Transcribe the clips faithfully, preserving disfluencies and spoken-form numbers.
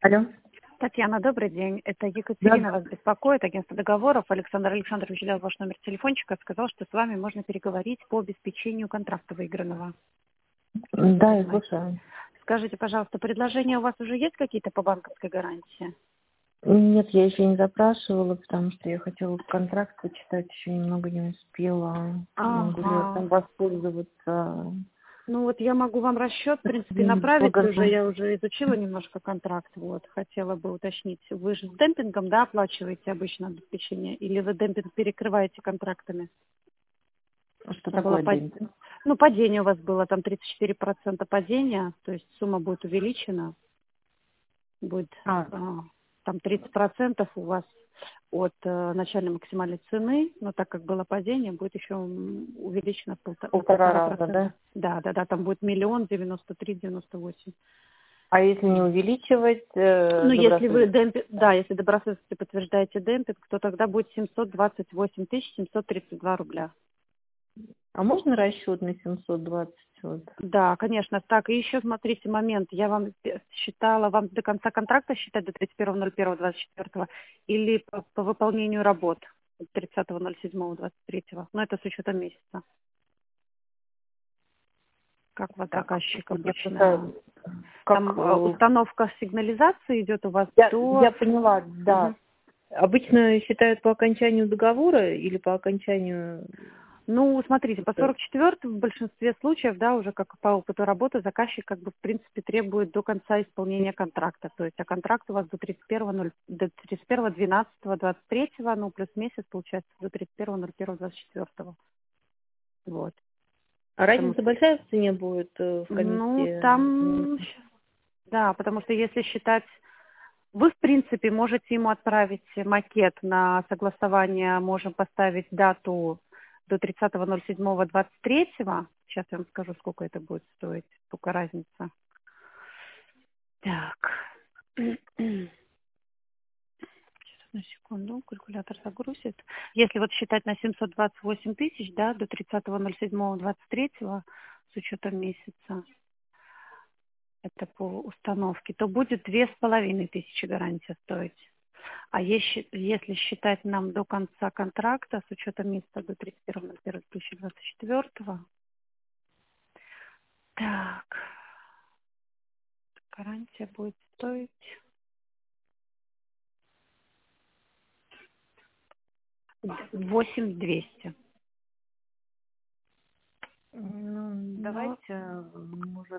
Алло. Татьяна, добрый день. Это Да, Екатерина вас беспокоит, агентство договоров. Александр Александрович дал ваш номер телефончика, сказал, что с вами можно переговорить по обеспечению контракта выигранного. Хотелось бы да, я узнать. слушаю. Скажите, пожалуйста, предложения у вас уже есть какие-то по банковской гарантии? Нет, я еще не запрашивала, потому что я хотела контракт почитать, еще немного не успела. Могу ли я там Ага. воспользоваться? Ну вот я могу вам расчет, в принципе, М, направить уже. Благодарна. Я уже изучила немножко контракт. Вот, хотела бы уточнить. Вы же с демпингом, да, оплачиваете обычно обеспечение? Или вы демпинг перекрываете контрактами? Что Там было такое под... демпинг? ну, падение у вас было, там тридцать четыре процента падения, то есть сумма будет увеличена, будет А, а, там тридцать процентов у вас от э, начальной максимальной цены, но так как было падение, будет еще м, увеличено в полта- на полтора полтора раза, процента. да? Да, да, да, там будет миллион девяносто три девяносто восемь. А если не увеличивать э, Ну, если вы добросовестно? демпинг, да, если добросовестно подтверждаете демпинг, то тогда будет семьсот двадцать восемь тысяч семьсот тридцать два рубля. А можно расчет на семьсот двадцать? Вот? Да, конечно. Так, и еще смотрите момент. Я вам считала, вам до конца контракта считать до тридцать первого ноль первого двадцать четвёртого или по, по выполнению работ тридцатого ноль седьмого двадцать третьего. Но это с учетом месяца. Как у вас Так, заказчик я обычно? просто как Там э, э, установка сигнализации идет у вас я, до... я поняла, да. Мгм. Обычно считают по окончанию договора или по окончанию... Ну, смотрите, по сорок четвёртому в большинстве случаев, да, уже как по опыту работы, заказчик как бы в принципе требует до конца исполнения контракта. То есть, а контракт у вас до тридцать первого ноль до тридцать первого двенадцатого двадцать третьего, ну, плюс месяц, получается, до тридцать первого ноль первого двадцать четвёртого. Вот. А Потому разница что, большая в цене будет э, в ну, комиссии? там, щас- да, потому что если считать, вы, в принципе, можете ему отправить макет на согласование, можем поставить дату до тридцатого ноль седьмого двадцать третьего. Сейчас я вам скажу, сколько это будет стоить, сколько разница. Так. Сейчас, одну секунду, калькулятор загрузит. Если вот считать на семьсот двадцать восемь тысяч, да, до тридцатого ноль седьмого двадцать третьего с учетом месяца, это по установке, то будет две с половиной тысячи гарантия стоить. А если, если считать нам до конца контракта, с учетом месяца до тридцать первого ноль первого две тысячи двадцать четвёртого, так, гарантия будет стоить восемь тысяч двести. Ну, Но давайте, может,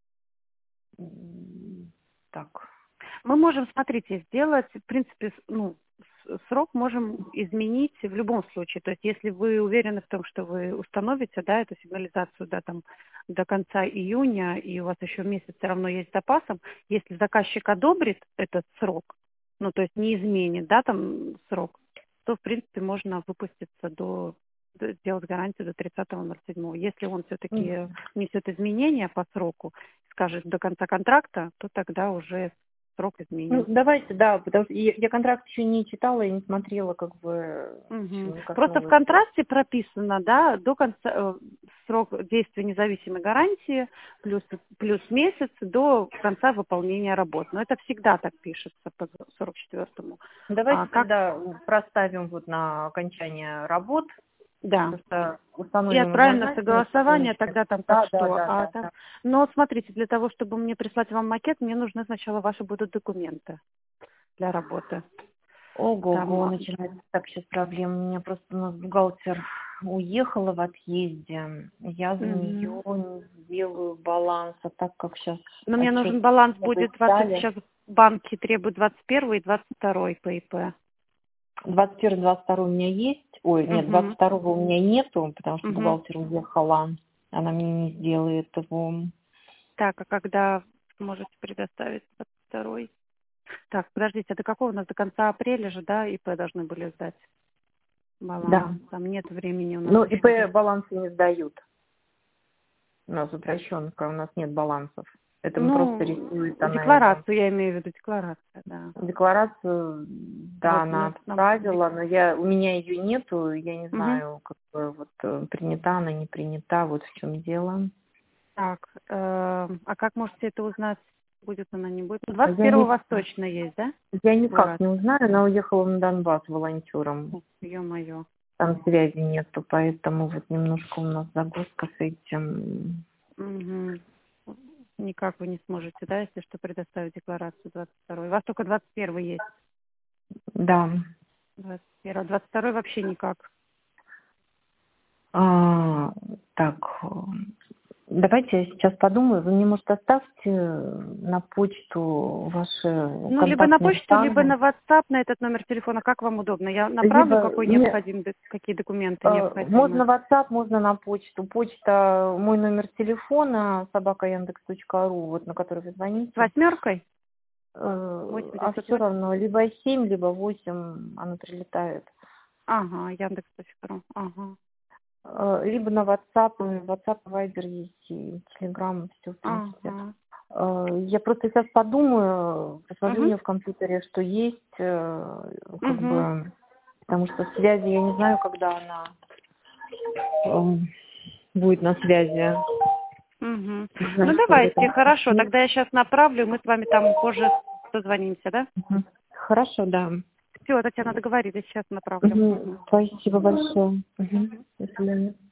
м, так. мы можем, смотрите, сделать, в принципе, с- ну, с- срок можем изменить в любом случае. То есть, если вы уверены в том, что вы установите, да, эту сигнализацию, да, там, до конца июня, и у вас еще месяц все равно есть с запасом, если заказчик одобрит этот срок, ну, то есть не изменит, да, там, срок, то, в принципе, можно выпуститься до до- сделать гарантию до тридцатого ноль седьмого. Если он все-таки несет изменения по сроку, скажет до конца контракта, то тогда уже срок Ну, изменим. давайте, да, потому что я, я контракт еще не читала и не смотрела, как бы, еще Мгм. не Просто в коснулась. контракте прописано, да, до конца э, срок действия независимой гарантии плюс плюс месяц до конца выполнения работ. Но это всегда так пишется по сорок четвёртому. А Давайте как, тогда проставим вот на окончание работ, да, потому что и установим отправим на однозначно согласование, сегодня. тогда там как Да, да, что. да, А да, там... да. Но смотрите, для того, чтобы мне прислать вам макет, мне нужны сначала ваши будут документы для работы. Ого-го, Там, начинается так сейчас проблем. У меня просто у нас бухгалтер уехала в отъезде. Я за мгм. нее не сделаю баланс, а так как сейчас Но мне отчет нужен баланс и будет двадцать, далее. сейчас банки требуют двадцать первый и двадцать второй по ИП. двадцать первый двадцать второй у меня есть. Ой, нет, двадцать Угу. второго у меня нету, потому что Угу. бухгалтер уехала. Она мне не сделает его. Так, а когда сможете предоставить двадцать второй? Так, подождите, а до какого у нас до конца апреля же, да, ИП должны были сдать баланс? Да. Там нет времени у нас Ну, еще. ИП балансы не сдают. У нас упрощенка, у нас нет балансов. Это мы просто Ну, рисует она его. декларацию, я имею в виду декларацию, да. Декларацию, да, Вот, она ну, нам... отправила, но я, у меня ее нету, я не Угу. знаю, как бы вот э, принята она, не принята, вот в чем дело. Так, э, а как можете это узнать? будет она, не будет. А двадцать я первого у не, вас точно есть, да? я никак Город. не узнаю, она уехала на Донбасс волонтером. Ё-моё. Там связи нету, поэтому вот немножко у нас загвоздка с этим. Угу. Никак вы не сможете, да, если что, предоставить декларацию двадцать второй. У вас только двадцать первый есть. Да. двадцать первый. двадцать второй вообще никак. А, так, давайте я сейчас подумаю. Вы мне, может, оставьте на почту ваши Ну, либо на контактные почту, либо данные. на WhatsApp, на этот номер телефона. Как вам удобно? Я направлю, Либо какой мне, необходим, какие документы э, можно необходимы. WhatsApp, можно на почту. Почта, мой номер телефона, собака яндекс точка ру, вот на который вы С звоните. восьмеркой? Э, восемь а девятьсот все восемь. равно, либо семь, либо восемь, оно прилетает. Ага, Яндекс точка ру. Ага. Э, Либо на WhatsApp, и WhatsApp, Viber есть, и Telegram, все, в принципе. Ага. Э, Я просто сейчас подумаю, посмотрю Угу. мне в компьютере, что есть, э, как Угу. бы, потому что связи, я не знаю, когда она э, будет на связи. Угу. Не знаю, Ну, что в давайте, этом. хорошо. Нет? Тогда я сейчас направлю, мы с вами там позже созвонимся, да? Мгм. Хорошо, да. Все, Татьяна, договорились, сейчас направлю. Мгм. Угу. Спасибо большое. Угу. Мгм. До свидания.